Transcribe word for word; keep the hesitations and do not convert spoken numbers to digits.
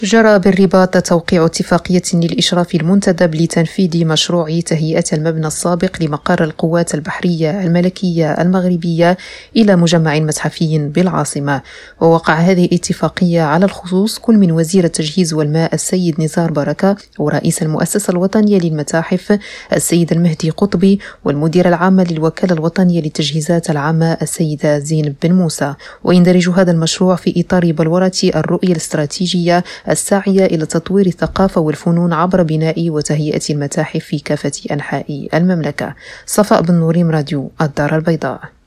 جرى بالرباط توقيع اتفاقية للإشراف المنتدب لتنفيذ مشروع تهيئة المبنى السابق لمقر القوات البحرية الملكية المغربية إلى مجمع متحفي بالعاصمة. ووقع هذه الاتفاقية على الخصوص كل من وزير التجهيز والماء السيد نزار بركة، ورئيس المؤسسة الوطنية للمتاحف السيد المهدي قطبي، والمدير العام للوكالة الوطنية للتجهيزات العامة السيدة زينب بن موسى. ويندرج هذا المشروع في إطار بلورة الرؤية الاستراتيجية الساعية إلى تطوير الثقافة والفنون عبر بناء وتهيئة المتاحف في كافة أنحاء المملكة. صفاء بن نوريم، راديو الدار البيضاء.